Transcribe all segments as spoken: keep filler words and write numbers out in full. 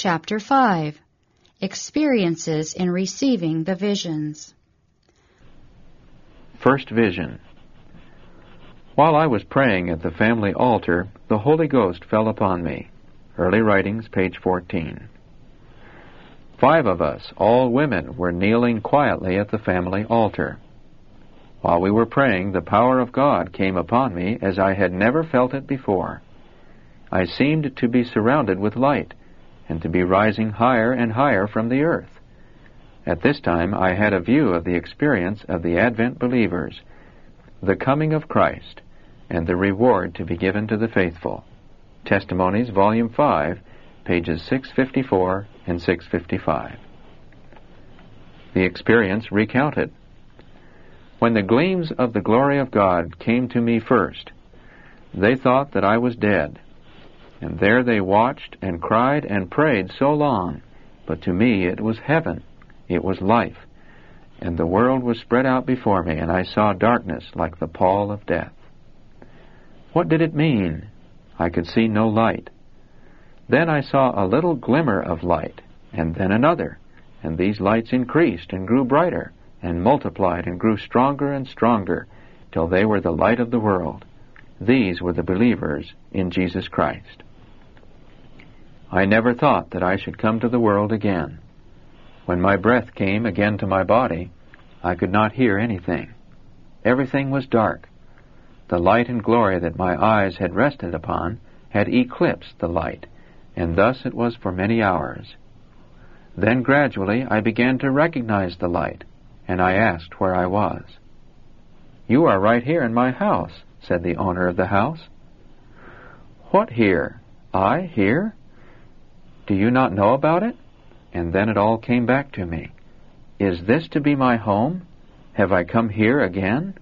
Chapter five. Experiences in Receiving the Visions. First Vision. While I was praying at the family altar, the Holy Ghost fell upon me. Early Writings, page fourteen. Five of us, all women, were kneeling quietly at the family altar. While we were praying, the power of God came upon me as I had never felt it before. I seemed to be surrounded with light, and to be rising higher and higher from the earth. At this time I had a view of the experience of the Advent believers, the coming of Christ, and the reward to be given to the faithful. Testimonies, Volume five, pages six fifty-four and six fifty-five. The experience recounted. When the gleams of the glory of God came to me first, they thought that I was dead. And there they watched and cried and prayed so long, but to me it was heaven, it was life, and the world was spread out before me, and I saw darkness like the pall of death. What did it mean? I could see no light. Then I saw a little glimmer of light, and then another, and these lights increased and grew brighter, and multiplied and grew stronger and stronger, till they were the light of the world. These were the believers in Jesus Christ. I never thought that I should come to the world again. When my breath came again to my body, I could not hear anything. Everything was dark. The light and glory that my eyes had rested upon had eclipsed the light, and thus it was for many hours. Then gradually I began to recognize the light, and I asked where I was. "You are right here in my house," said the owner of the house. "What here? I here? Do you not know about it?" And then it all came back to me. Is this to be my home? Have I come here again?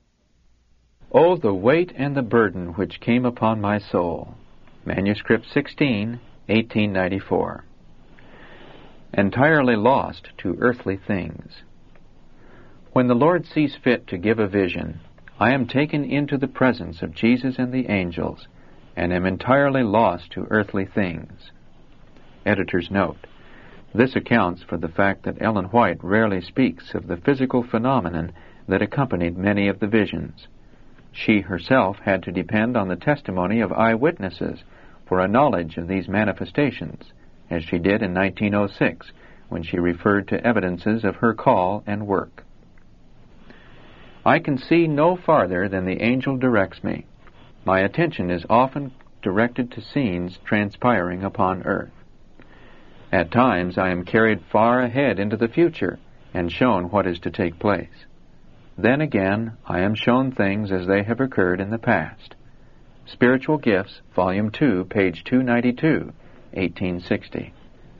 Oh, the weight and the burden which came upon my soul. Manuscript sixteen, eighteen ninety-four. Entirely lost to earthly things. When the Lord sees fit to give a vision, I am taken into the presence of Jesus and the angels, and am entirely lost to earthly things. Editor's note. This accounts for the fact that Ellen White rarely speaks of the physical phenomenon that accompanied many of the visions. She herself had to depend on the testimony of eyewitnesses for a knowledge of these manifestations, as she did in nineteen oh six, when she referred to evidences of her call and work. I can see no farther than the angel directs me. My attention is often directed to scenes transpiring upon earth. At times I am carried far ahead into the future and shown what is to take place. Then again I am shown things as they have occurred in the past. Spiritual Gifts, Volume two, page two ninety-two, eighteen sixty.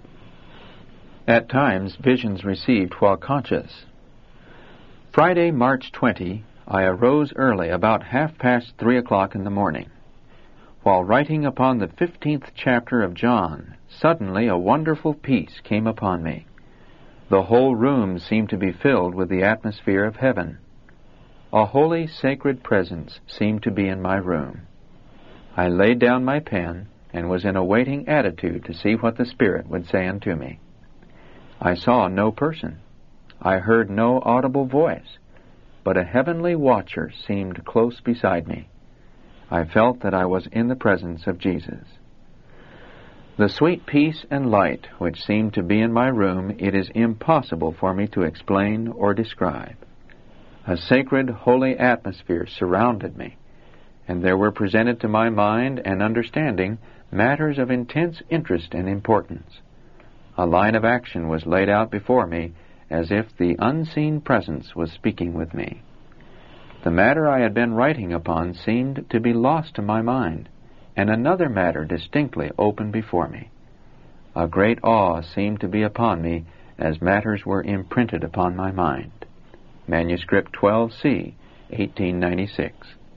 At times visions received while conscious. Friday, March twentieth, I arose early, about half past three o'clock in the morning. While writing upon the fifteenth chapter of John, suddenly a wonderful peace came upon me. The whole room seemed to be filled with the atmosphere of heaven. A holy, sacred presence seemed to be in my room. I laid down my pen and was in a waiting attitude to see what the Spirit would say unto me. I saw no person. I heard no audible voice, but a heavenly watcher seemed close beside me. I felt that I was in the presence of Jesus. The sweet peace and light which seemed to be in my room, it is impossible for me to explain or describe. A sacred, holy atmosphere surrounded me, and there were presented to my mind and understanding matters of intense interest and importance. A line of action was laid out before me, as if the unseen presence was speaking with me. The matter I had been writing upon seemed to be lost to my mind, and another matter distinctly opened before me. A great awe seemed to be upon me as matters were imprinted upon my mind. Manuscript twelve C, eighteen ninety-six.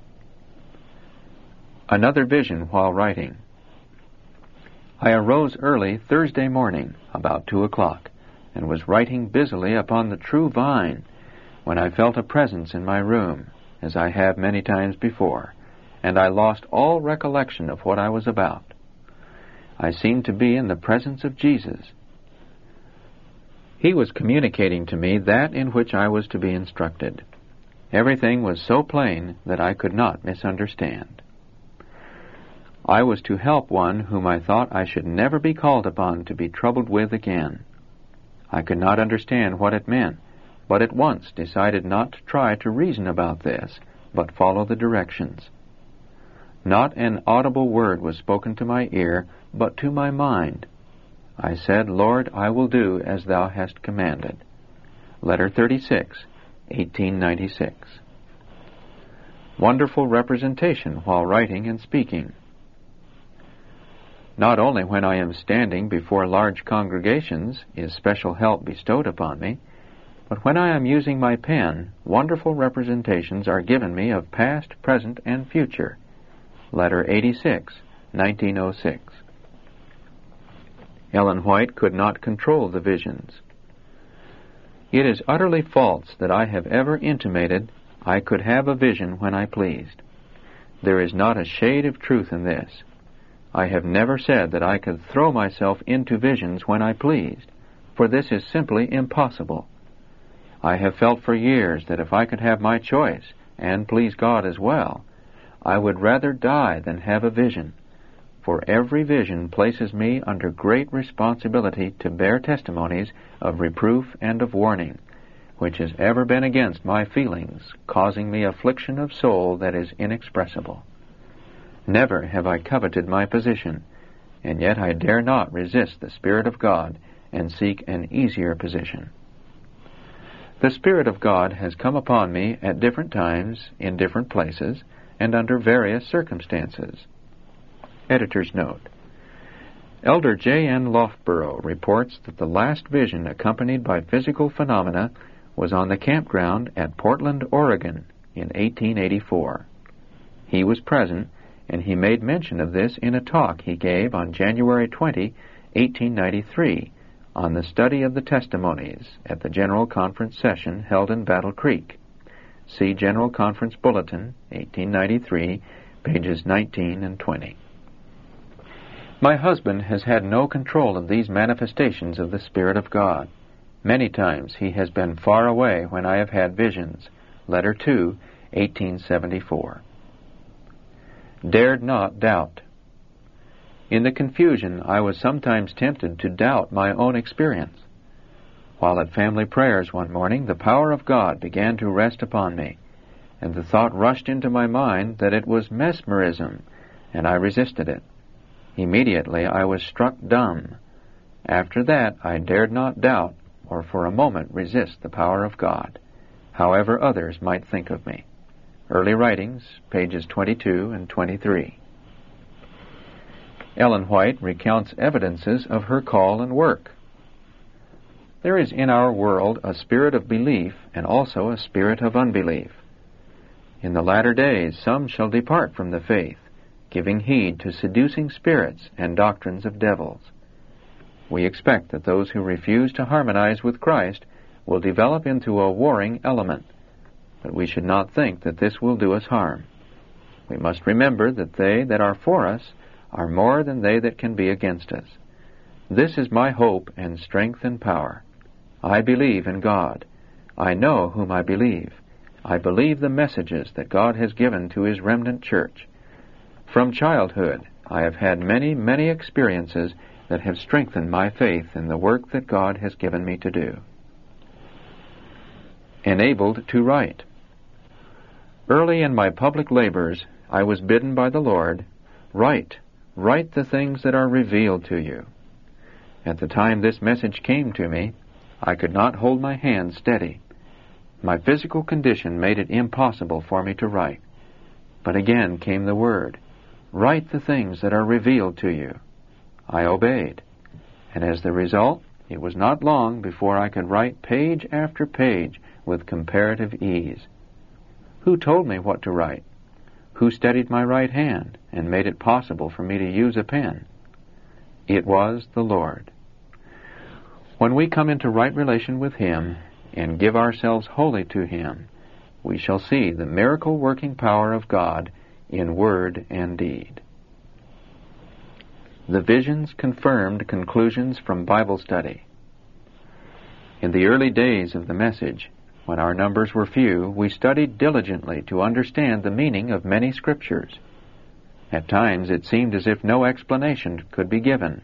Another vision while writing. I arose early Thursday morning, about two o'clock, and was writing busily upon the true vine, when I felt a presence in my room, as I have many times before, and I lost all recollection of what I was about. I seemed to be in the presence of Jesus. He was communicating to me that in which I was to be instructed. Everything was so plain that I could not misunderstand. I was to help one whom I thought I should never be called upon to be troubled with again. I could not understand what it meant, but at once decided not to try to reason about this, but follow the directions. Not an audible word was spoken to my ear, but to my mind. I said, Lord, I will do as thou hast commanded. Letter thirty-six, eighteen ninety-six. Wonderful representation while writing and speaking. Not only when I am standing before large congregations is special help bestowed upon me, but when I am using my pen, wonderful representations are given me of past, present, and future. Letter eighty-six, nineteen oh six. Ellen White could not control the visions. It is utterly false that I have ever intimated I could have a vision when I pleased. There is not a shade of truth in this. I have never said that I could throw myself into visions when I pleased, for this is simply impossible. I have felt for years that if I could have my choice, and please God as well, I would rather die than have a vision, for every vision places me under great responsibility to bear testimonies of reproof and of warning, which has ever been against my feelings, causing me affliction of soul that is inexpressible. Never have I coveted my position, and yet I dare not resist the Spirit of God and seek an easier position. The Spirit of God has come upon me at different times, in different places, and under various circumstances. Editor's note. Elder J N Loughborough reports that the last vision accompanied by physical phenomena was on the campground at Portland, Oregon, in eighteen eighty-four. He was present, and he made mention of this in a talk he gave on January twentieth, eighteen ninety-three, on the study of the testimonies at the General Conference session held in Battle Creek. See General Conference Bulletin, eighteen ninety-three, pages nineteen and twenty. My husband has had no control of these manifestations of the Spirit of God. Many times he has been far away when I have had visions. Letter two, eighteen seventy-four. Dared not doubt. In the confusion, I was sometimes tempted to doubt my own experience. While at family prayers one morning, the power of God began to rest upon me, and the thought rushed into my mind that it was mesmerism, and I resisted it. Immediately I was struck dumb. After that I dared not doubt or for a moment resist the power of God, however others might think of me. Early Writings, pages twenty-two and twenty-three. Ellen White recounts evidences of her call and work. There is in our world a spirit of belief and also a spirit of unbelief. In the latter days some shall depart from the faith, giving heed to seducing spirits and doctrines of devils. We expect that those who refuse to harmonize with Christ will develop into a warring element, but we should not think that this will do us harm. We must remember that they that are for us are more than they that can be against us. This is my hope and strength and power. I believe in God. I know whom I believe. I believe the messages that God has given to His remnant church. From childhood, I have had many, many experiences that have strengthened my faith in the work that God has given me to do. Enabled to write. Early in my public labors, I was bidden by the Lord, Write, write the things that are revealed to you. At the time this message came to me, I could not hold my hand steady. My physical condition made it impossible for me to write. But again came the word, Write the things that are revealed to you. I obeyed, and as the result, it was not long before I could write page after page with comparative ease. Who told me what to write? Who steadied my right hand and made it possible for me to use a pen? It was the Lord. When we come into right relation with Him and give ourselves wholly to Him, we shall see the miracle-working power of God in word and deed. The visions confirmed conclusions from Bible study. In the early days of the message, when our numbers were few, we studied diligently to understand the meaning of many scriptures. At times it seemed as if no explanation could be given.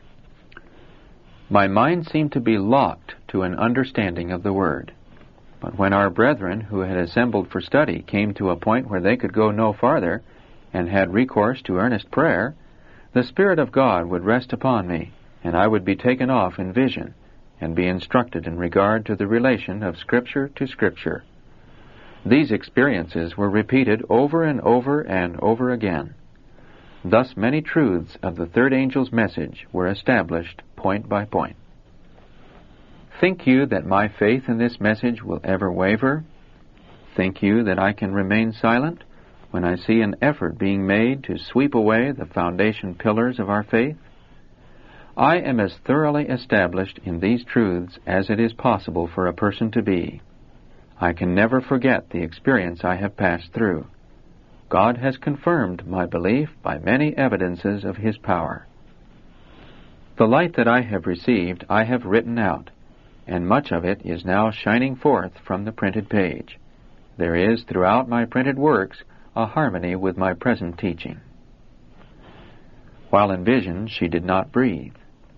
My mind seemed to be locked to an understanding of the Word. But when our brethren who had assembled for study came to a point where they could go no farther and had recourse to earnest prayer, the Spirit of God would rest upon me, and I would be taken off in vision and be instructed in regard to the relation of Scripture to Scripture. These experiences were repeated over and over and over again. Thus many truths of the third angel's message were established point by point. Think you that my faith in this message will ever waver? Think you that I can remain silent when I see an effort being made to sweep away the foundation pillars of our faith? I am as thoroughly established in these truths as it is possible for a person to be. I can never forget the experience I have passed through. God has confirmed my belief by many evidences of His power. The light that I have received I have written out, and much of it is now shining forth from the printed page. There is throughout my printed works a harmony with my present teaching. While in vision, she did not breathe.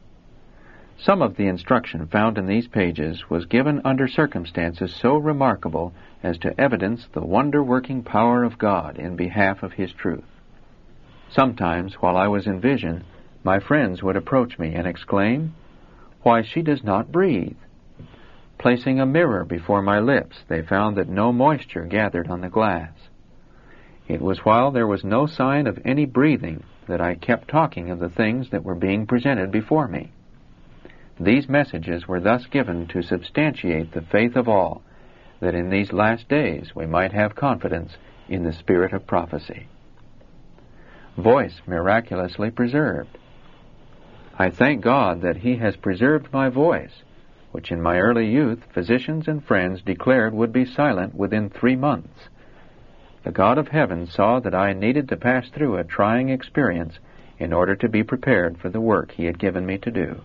Some of the instruction found in these pages was given under circumstances so remarkable as to evidence the wonder-working power of God in behalf of His truth. Sometimes, while I was in vision, my friends would approach me and exclaim, "Why, she does not breathe." Placing a mirror before my lips, they found that no moisture gathered on the glass. It was while there was no sign of any breathing that I kept talking of the things that were being presented before me. These messages were thus given to substantiate the faith of all, that in these last days we might have confidence in the spirit of prophecy. Voice miraculously preserved. I thank God that He has preserved my voice, which in my early youth physicians and friends declared would be silent within three months. The God of heaven saw that I needed to pass through a trying experience in order to be prepared for the work He had given me to do.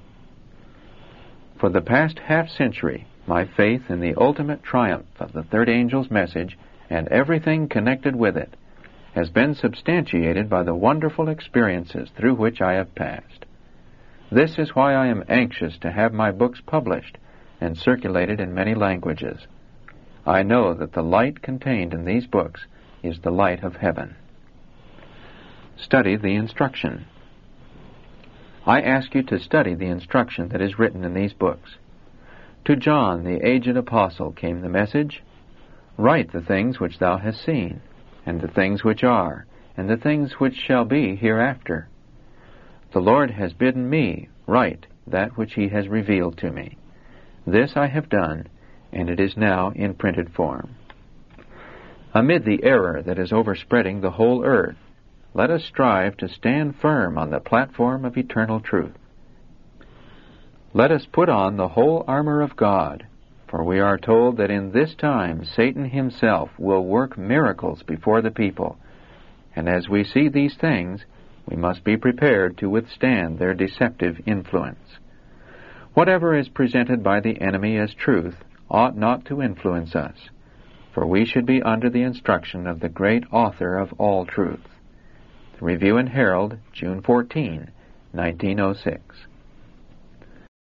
For the past half-century, my faith in the ultimate triumph of the third angel's message and everything connected with it has been substantiated by the wonderful experiences through which I have passed. This is why I am anxious to have my books published and circulated in many languages. I know that the light contained in these books is the light of heaven. Study the instruction. I ask you to study the instruction that is written in these books. To John, the aged apostle, came the message, "Write the things which thou hast seen, and the things which are, and the things which shall be hereafter. The Lord has bidden me write that which He has revealed to me. This I have done, and it is now in printed form." Amid the error that is overspreading the whole earth, let us strive to stand firm on the platform of eternal truth. Let us put on the whole armor of God, for we are told that in this time Satan himself will work miracles before the people, and as we see these things, we must be prepared to withstand their deceptive influence. Whatever is presented by the enemy as truth ought not to influence us, for we should be under the instruction of the great author of all truth. The Review and Herald, June fourteenth, nineteen oh six.